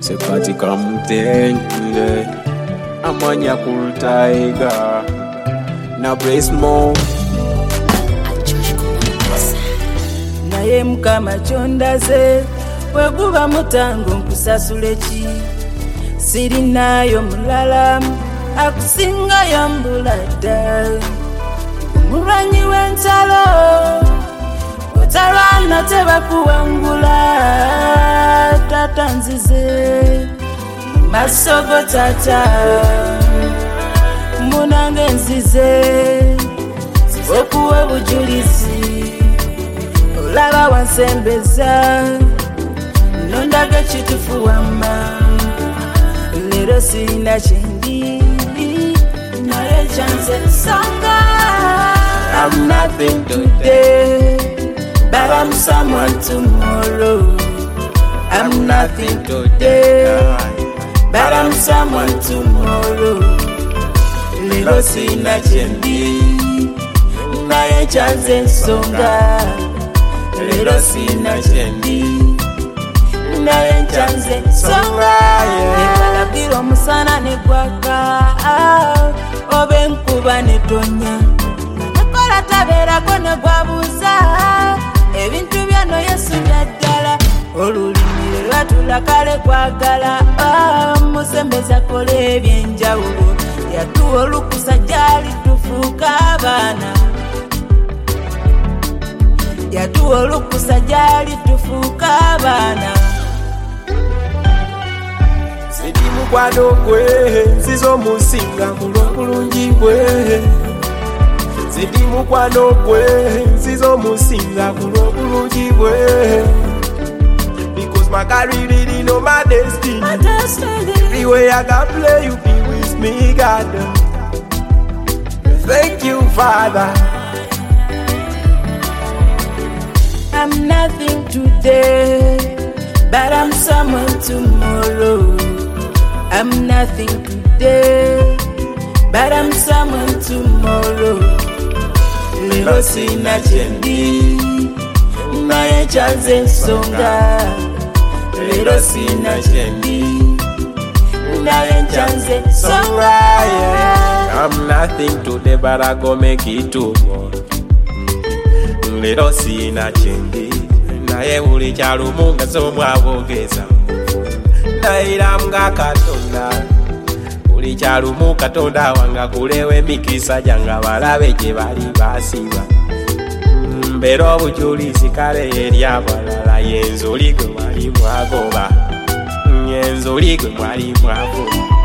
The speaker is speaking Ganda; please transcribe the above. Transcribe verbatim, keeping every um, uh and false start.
Sepatika mutende amanya kulutaiga na brace more naye mukama kyondaze weguba mutango nkusasule ki sirinayo mulala akusingayo mbulada mulwanyi w'ensalo otalwana tebakuwangula tata nzize masogo tata munange nzize okuwa bujulizi olaba wansembeza nondage kitufu wamma lero sirina kindi naye kyanze nsonga I'm nothing today but I'm someone tomorrow. I'm nothing today but I'm someone tomorrow. Lero sina chendi naye kyanze nsonga lero sina chendi naye kyanze nsonga ebalabira omusana ne gwaka oba enkuba ne tonya nakola tabeerako ne gwabuuza ebintu byano Yesu byaddala olulimi lwe lwatula kale kwagala musembeza kola ebyenjawulo yatuwa olukusa gyali tufuuka abaana yatuwa olukusa gyali tufuuka abaana sidi mukwano gwe nziza omusinga mulwobulungi bwe sidi mukwano gwe nziza omusinga mulwobulungi bwe because my God really know my destiny. My destiny. Everywhere I can play you be with me God. Thank you Father. I'm nothing today but I'm someone tomorrow. I'm nothing today but I'm someone tomorrow. Lero sina chendi naye kyanze nsonga lero sina chendi naye kyanze nsonga I'm nothing today but I go make it tomorrow. Lero sina chendi naye buli kyalumu nga z'omwabogeza ndayira nga Katonda buli kyalumu Katonda wanga kulewa emikisa gyanga balabe gye bali basiba mbera obujulizi kale eri abalala yenzuli gwe mwali mwagoba yenzuli gwe mwali mwagoba